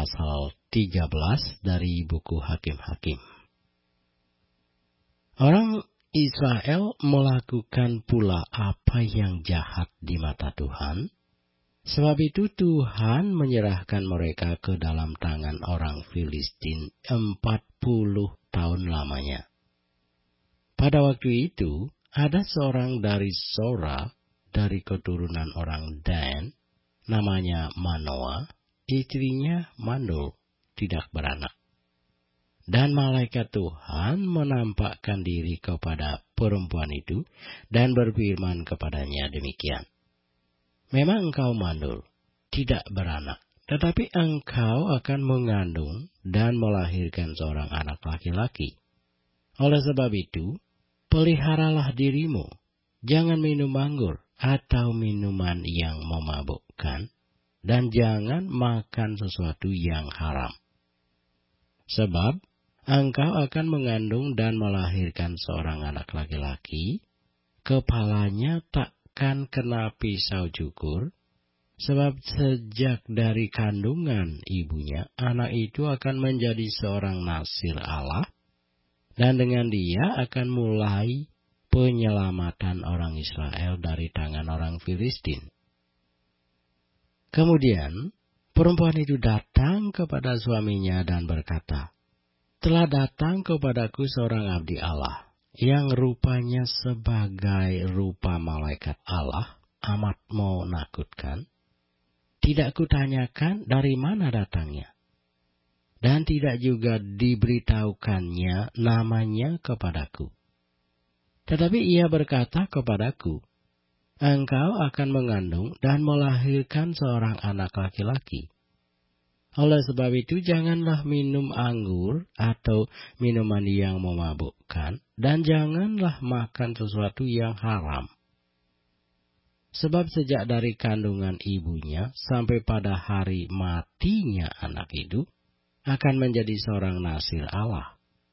pasal 13 dari buku Hakim-Hakim. Orang Israel melakukan pula apa yang jahat di mata Tuhan. Sebab itu Tuhan menyerahkan mereka ke dalam tangan orang Filistin 40 tahun lamanya. Pada waktu itu, ada seorang dari Sora, dari keturunan orang Dan, namanya Manoah, istrinya mandul, tidak beranak. Dan malaikat Tuhan menampakkan diri kepada perempuan itu dan berfirman kepadanya demikian. Memang engkau mandul, tidak beranak, tetapi engkau akan mengandung dan melahirkan seorang anak laki-laki. Oleh sebab itu, peliharalah dirimu, jangan minum anggur atau minuman yang memabukkan, dan jangan makan sesuatu yang haram. Sebab engkau akan mengandung dan melahirkan seorang anak laki-laki, kepalanya takkan kena pisau cukur, sebab sejak dari kandungan ibunya, anak itu akan menjadi seorang nasir Allah, dan dengan dia akan mulai penyelamatan orang Israel dari tangan orang Filistin. Kemudian, perempuan itu datang kepada suaminya dan berkata, telah datang kepadaku seorang abdi Allah, yang rupanya sebagai rupa malaikat Allah, amat menakutkan. Tidak kutanyakan dari mana datangnya, dan tidak juga diberitahukannya namanya kepadaku. Tetapi ia berkata kepadaku, engkau akan mengandung dan melahirkan seorang anak laki-laki. Oleh sebab itu janganlah minum anggur atau minuman yang memabukkan, dan janganlah makan sesuatu yang haram. Sebab sejak dari kandungan ibunya sampai pada hari matinya anak itu, akan menjadi seorang nasir Allah.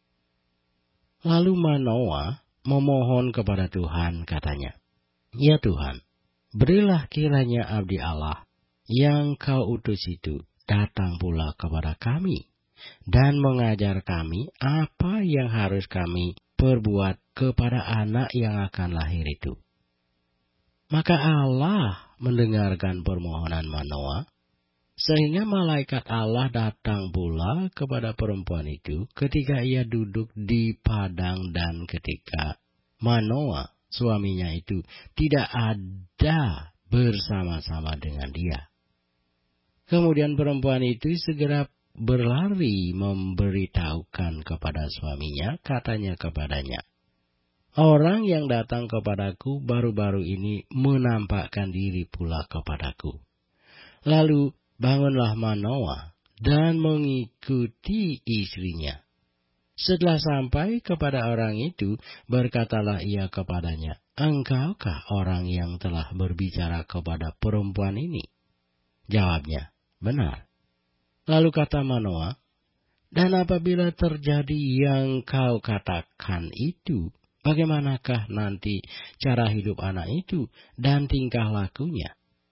Lalu Manoah memohon kepada Tuhan, katanya, ya Tuhan, berilah kiranya abdi Allah yang kau utus itu datang pula kepada kami dan mengajar kami apa yang harus kami perbuat kepada anak yang akan lahir itu. Maka Allah mendengarkan permohonan Manoah, sehingga malaikat Allah datang pula kepada perempuan itu ketika ia duduk di padang dan ketika Manoah, suaminya itu, tidak ada bersama-sama dengan dia. Kemudian perempuan itu segera berlari memberitahukan kepada suaminya, katanya kepadanya, orang yang datang kepadaku baru-baru ini menampakkan diri pula kepadaku. Lalu bangunlah Manoah dan mengikuti istrinya. Setelah sampai kepada orang itu, berkatalah ia kepadanya, engkaukah orang yang telah berbicara kepada perempuan ini? Jawabnya, benar. Lalu kata Manoah, dan apabila terjadi yang kau katakan itu, bagaimanakah nanti cara hidup anak itu dan tingkah lakunya?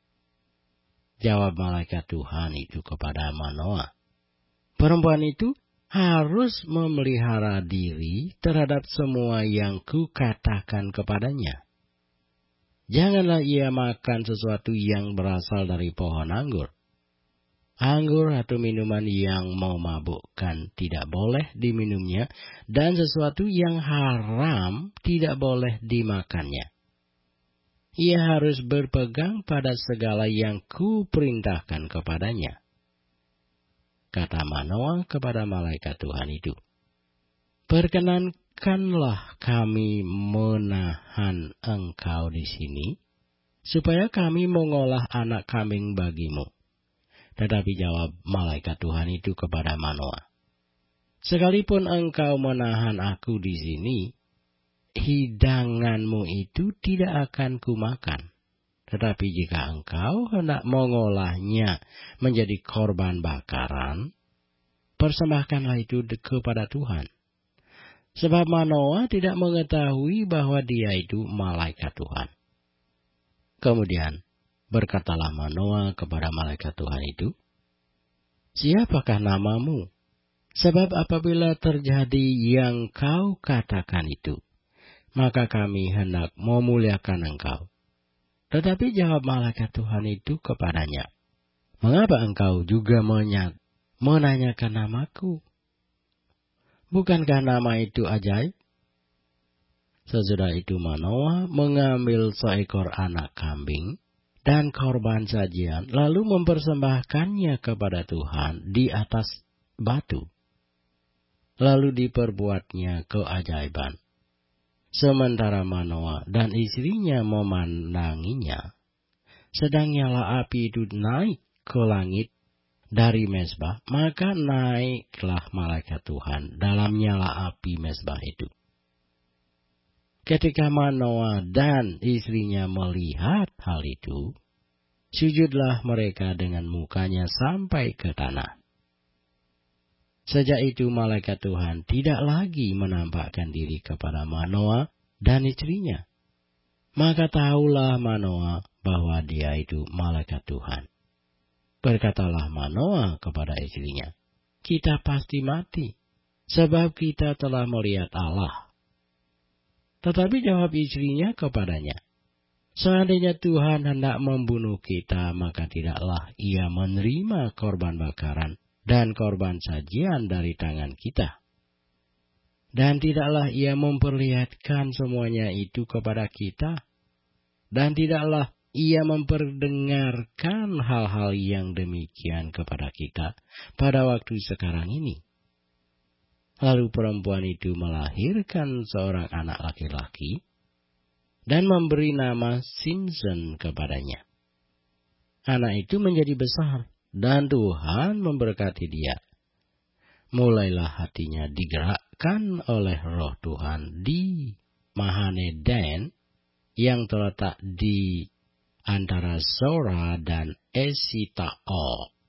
Jawab malaikat Tuhan itu kepada Manoah, perempuan itu harus memelihara diri terhadap semua yang kukatakan kepadanya. Janganlah ia makan sesuatu yang berasal dari pohon anggur. Anggur atau minuman yang memabukkan tidak boleh diminumnya, dan sesuatu yang haram tidak boleh dimakannya. Ia harus berpegang pada segala yang kuperintahkan kepadanya. Kata Manoah kepada malaikat Tuhan itu, perkenankanlah kami menahan engkau di sini, supaya kami mengolah anak kambing bagimu. Tetapi jawab malaikat Tuhan itu kepada Manoah, sekalipun engkau menahan aku di sini, hidanganmu itu tidak akan kumakan. Tetapi jika engkau hendak mengolahnya menjadi korban bakaran, persembahkanlah itu kepada Tuhan. Sebab Manoah tidak mengetahui bahwa dia itu malaikat Tuhan. Kemudian berkatalah Manoah kepada malaikat Tuhan itu, siapakah namamu? Sebab apabila terjadi yang kau katakan itu, maka kami hendak memuliakan engkau. Tetapi jawab malaikat Tuhan itu kepadanya, mengapa engkau juga menanyakan namaku? Bukankah nama itu ajaib? Sesudah itu Manoah mengambil seekor anak kambing dan korban sajian, lalu mempersembahkannya kepada Tuhan di atas batu. Lalu diperbuatnya keajaiban. Sementara Manoah dan istrinya memandanginya, sedang nyala api itu naik ke langit dari mezbah, maka naiklah malaikat Tuhan dalam nyala api mezbah itu. Ketika Manoah dan istrinya melihat hal itu, sujudlah mereka dengan mukanya sampai ke tanah. Sejak itu malaikat Tuhan tidak lagi menampakkan diri kepada Manoah dan istrinya. Maka tahulah Manoah bahwa dia itu malaikat Tuhan. Berkatalah Manoah kepada istrinya, kita pasti mati, sebab kita telah melihat Allah. Tetapi jawab istrinya kepadanya, seandainya Tuhan hendak membunuh kita, maka tidaklah ia menerima korban bakaran dan korban sajian dari tangan kita. Dan tidaklah ia memperlihatkan semuanya itu kepada kita. Dan tidaklah ia memperdengarkan hal-hal yang demikian kepada kita pada waktu sekarang ini. Lalu perempuan itu melahirkan seorang anak laki-laki dan memberi nama Simson kepadanya. Anak itu menjadi besar dan Tuhan memberkati dia. Mulailah hatinya digerakkan oleh Roh Tuhan di Mahane Dan yang terletak di antara Zora dan Esitaol.